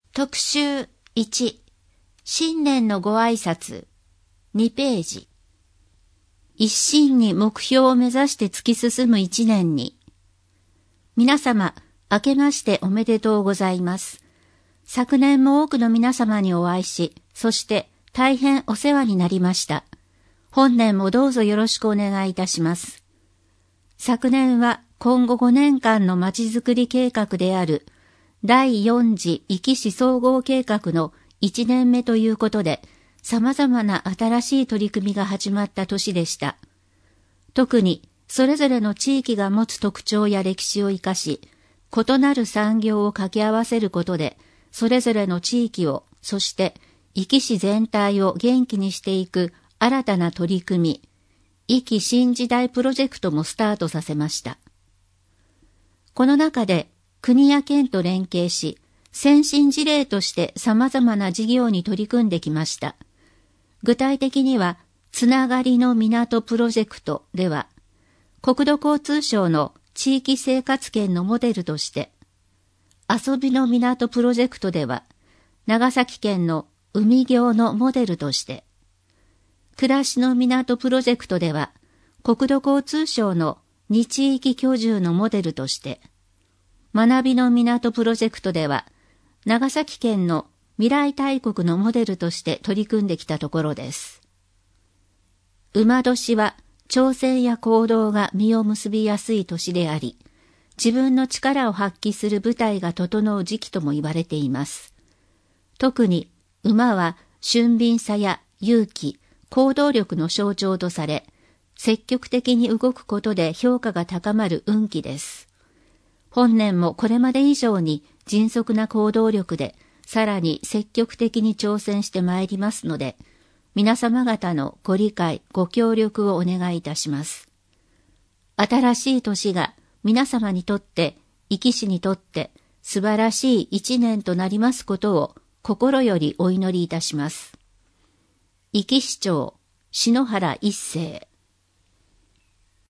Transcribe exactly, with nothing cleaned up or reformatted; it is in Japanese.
特集いち、新年のご挨拶、にページ。一心に目標を目指して突き進む一年に。皆様、明けましておめでとうございます。昨年も多くの皆様にお会いし、そして大変お世話になりました。本年もどうぞよろしくお願いいたします。昨年は今後ごねんかんのまちづくり計画であるだいよん次壱岐市総合計画のいちねんめということで、様々な新しい取り組みが始まった年でした。特にそれぞれの地域が持つ特徴や歴史を生かし、異なる産業を掛け合わせることで、それぞれの地域を、そして壱岐市全体を元気にしていく新たな取り組み、壱岐新時代プロジェクトもスタートさせました。この中で国や県と連携し、先進事例として様々な事業に取り組んできました。具体的には、つながりの港プロジェクトでは、国土交通省の地域生活圏のモデルとして、遊びの港プロジェクトでは、長崎県の海業のモデルとして、暮らしの港プロジェクトでは、国土交通省のに地域居住のモデルとして、学びの港プロジェクトでは、長崎県の未来大国のモデルとして取り組んできたところです。馬年は挑戦や行動が実を結びやすい年であり、自分の力を発揮する舞台が整う時期とも言われています。特に馬は俊敏さや勇気、行動力の象徴とされ、積極的に動くことで評価が高まる運気です。本年もこれまで以上に迅速な行動力で、さらに積極的に挑戦してまいりますので、皆様方のご理解、ご協力をお願いいたします。新しい年が皆様にとって、壱岐市にとって素晴らしい一年となりますことを心よりお祈りいたします。壱岐市長、篠原一生。